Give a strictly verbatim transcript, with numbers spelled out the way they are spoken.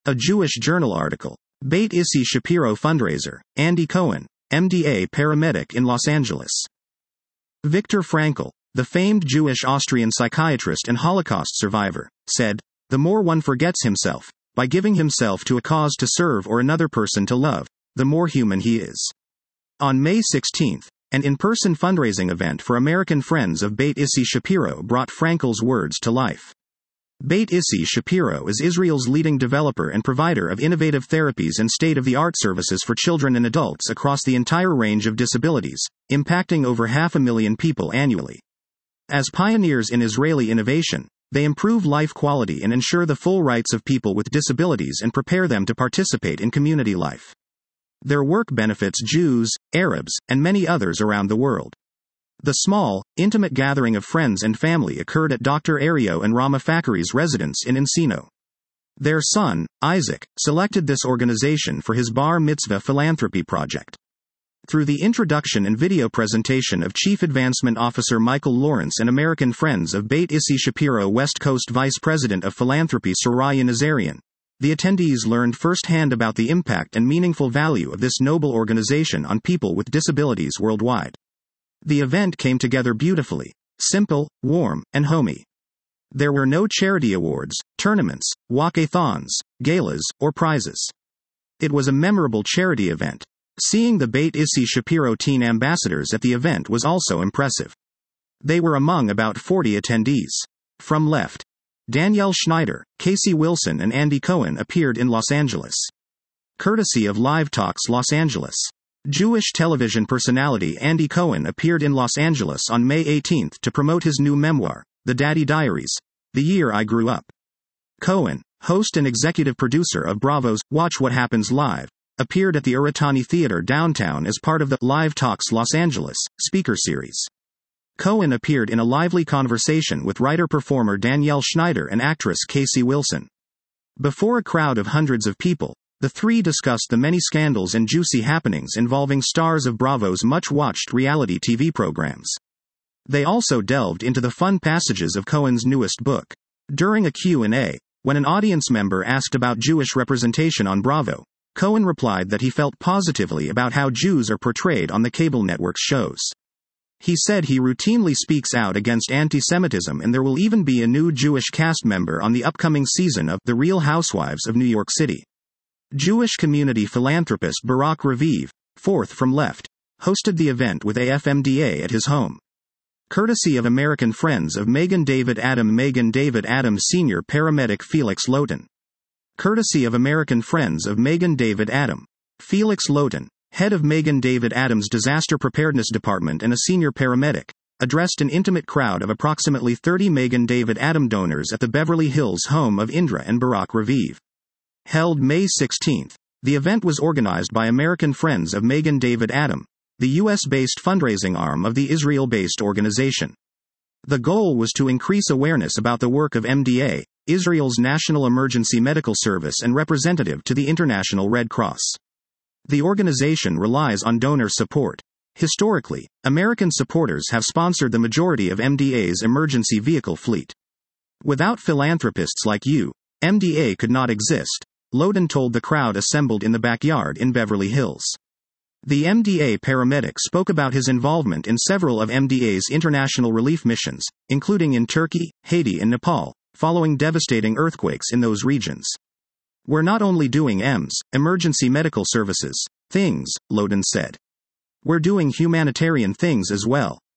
A Jewish Journal article. Beit Issi Shapiro fundraiser, Andy Cohen, M D A paramedic in Los Angeles. Viktor Frankl, the famed Jewish Austrian psychiatrist and Holocaust survivor, said, "The more one forgets himself, by giving himself to a cause to serve or another person to love, the more human he is." On May sixteenth, an in-person fundraising event for American Friends of Beit Issi Shapiro brought Frankl's words to life. Beit Issi Shapiro is Israel's leading developer and provider of innovative therapies and state-of-the-art services for children and adults across the entire range of disabilities, impacting over half a million people annually. As pioneers in Israeli innovation, they improve life quality and ensure the full rights of people with disabilities and prepare them to participate in community life. Their work benefits Jews, Arabs, and many others around the world. The small, intimate gathering of friends and family occurred at Doctor Ario and Rama Fakhri's residence in Encino. Their son, Isaac, selected this organization for his Bar Mitzvah philanthropy project. Through the introduction and video presentation of Chief Advancement Officer Michael Lawrence and American Friends of Beit Issi Shapiro West Coast Vice President of Philanthropy Soraya Nazarian, the attendees learned firsthand about the impact and meaningful value of this noble organization on people with disabilities worldwide. The event came together beautifully, simple, warm, and homey. There were no charity awards, tournaments, walkathons, galas, or prizes. It was a memorable charity event. Seeing the Beit Issi Shapiro teen ambassadors at the event was also impressive. They were among about forty attendees. From left, Danielle Schneider, Casey Wilson and Andy Cohen appeared in Los Angeles. Courtesy of Live Talks Los Angeles. Jewish television personality Andy Cohen appeared in Los Angeles on May eighteenth to promote his new memoir, The Daddy Diaries, The Year I Grew Up. Cohen, host and executive producer of Bravo's Watch What Happens Live, appeared at the Uritani Theater downtown as part of the Live Talks Los Angeles speaker series. Cohen appeared in a lively conversation with writer-performer Danielle Schneider and actress Casey Wilson. Before a crowd of hundreds of people, the three discussed the many scandals and juicy happenings involving stars of Bravo's much-watched reality T V programs. They also delved into the fun passages of Cohen's newest book. During a Q and A, when an audience member asked about Jewish representation on Bravo, Cohen replied that he felt positively about how Jews are portrayed on the cable network's shows. He said he routinely speaks out against anti-Semitism and there will even be a new Jewish cast member on the upcoming season of The Real Housewives of New York City. Jewish community philanthropist Barak Raviv, fourth from left, hosted the event with A F M D A at his home. Courtesy of American Friends of Megan David Adam Megan David Adam Senior Paramedic Felix Lotan. Courtesy of American Friends of Megan David Adam. Felix Lotan, head of Megan David Adams' Disaster Preparedness Department and a senior paramedic, addressed an intimate crowd of approximately thirty Megan David Adam donors at the Beverly Hills home of Indra and Barak Raviv. Held May sixteenth, the event was organized by American Friends of Megan David Adam, the U S-based fundraising arm of the Israel-based organization. The goal was to increase awareness about the work of M D A, Israel's National Emergency Medical Service and representative to the International Red Cross. The organization relies on donor support. Historically, American supporters have sponsored the majority of M D A's emergency vehicle fleet. Without philanthropists like you, M D A could not exist, Loden told the crowd assembled in the backyard in Beverly Hills. The M D A paramedic spoke about his involvement in several of M D A's international relief missions, including in Turkey, Haiti and Nepal, following devastating earthquakes in those regions. "We're not only doing E M S, emergency medical services, things," Loden said. "We're doing humanitarian things as well."